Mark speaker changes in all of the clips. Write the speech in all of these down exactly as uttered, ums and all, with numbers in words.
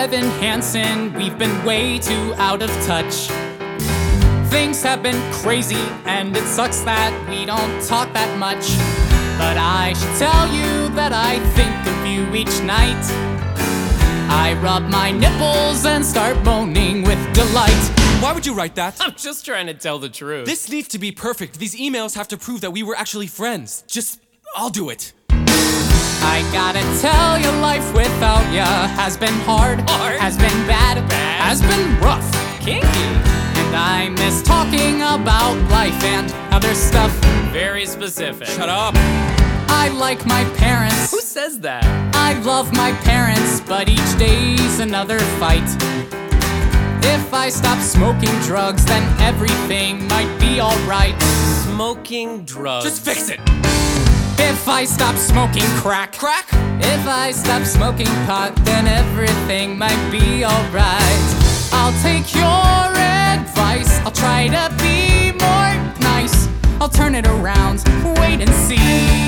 Speaker 1: Evan Hansen, we've been way too out of touch. Things have been crazy, and it sucks that we don't talk that much. But I should tell you that I think of you each night. I rub my nipples and start moaning with delight.
Speaker 2: Why would you write that?
Speaker 3: I'm just trying to tell the truth.
Speaker 2: This needs to be perfect. These emails have to prove that we were actually friends. Just, I'll do it.
Speaker 1: I gotta tell you, life without ya has been hard,
Speaker 3: Hard?
Speaker 1: has been bad,
Speaker 3: Bad?
Speaker 1: has been rough.
Speaker 3: Kinky.
Speaker 1: And I miss talking about life and other stuff.
Speaker 3: Very specific.
Speaker 2: Shut up.
Speaker 1: I like my parents.
Speaker 3: Who says that?
Speaker 1: I love my parents, but each day's another fight. If I stop smoking drugs, then everything might be alright.
Speaker 3: Smoking drugs.
Speaker 2: Just fix it.
Speaker 1: If I stop smoking crack,
Speaker 2: Crack?
Speaker 1: if I stop smoking pot, then everything might be alright. I'll take your advice, I'll try to be more nice. I'll turn it around, wait and see.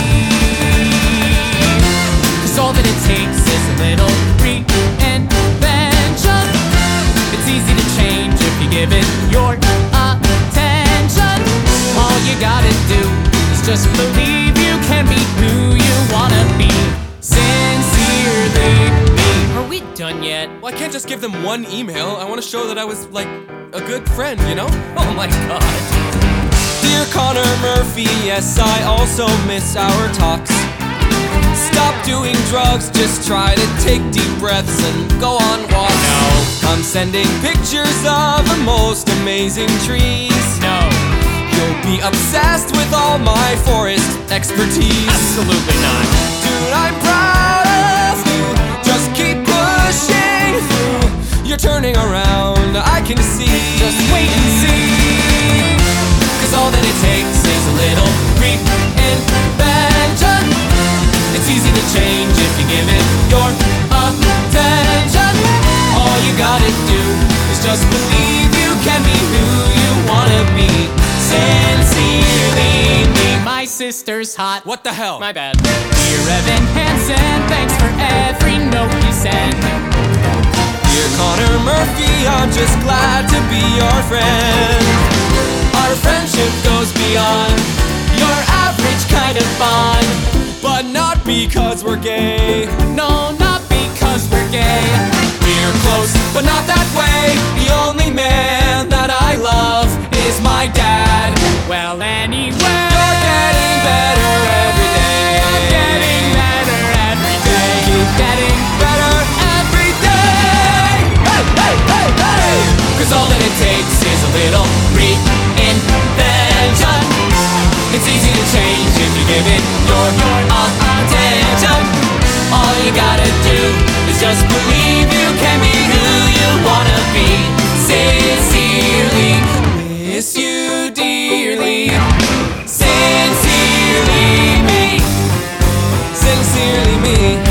Speaker 1: Cause all that it takes is a little reinvention. It's easy to change if you give it your attention. All you gotta do is just believe you can be who you wanna be. Sincerely me.
Speaker 3: Are we done yet?
Speaker 2: Well, I can't just give them one email. I want to show that I was, like, a good friend, you know?
Speaker 3: Oh my god.
Speaker 2: Dear Connor Murphy, yes, I also miss our talks. Stop doing drugs, just try to take deep breaths and go on walks.
Speaker 3: No.
Speaker 2: I'm sending pictures of the most amazing trees.
Speaker 3: No.
Speaker 2: You'll be obsessed with all my forest expertise.
Speaker 3: Absolutely not.
Speaker 2: Dude, I'm proud of you. Just keep pushing through. You're turning around, I can see.
Speaker 1: Just wait and see.
Speaker 2: Cause all that it takes is a little reinvention. It's easy to change if you give it your attention. All you gotta do is just believe you can be who you wanna be. Sincerely me.
Speaker 1: My sister's hot.
Speaker 2: What the hell?
Speaker 3: My bad.
Speaker 1: Dear Evan Hansen, thanks for every note you send.
Speaker 2: Dear Connor Murphy, I'm just glad to be your friend. Our friendship goes beyond your average kind of bond. But not because we're gay.
Speaker 1: No, not because we're gay.
Speaker 2: We're close, but not that way. The only man that I love is my dad.
Speaker 1: Well, anyway,
Speaker 2: You're getting better every day.
Speaker 1: I'm getting better every day.
Speaker 2: Keep
Speaker 1: Getting
Speaker 2: better every day. Hey, hey, hey, hey. Cause all that it takes is a little reinvention. It's easy to change if you give it your, your attention. All you gotta do is just believe you can be who you wanna be. Sincerely, miss you dearly. Sincerely me. Sincerely me.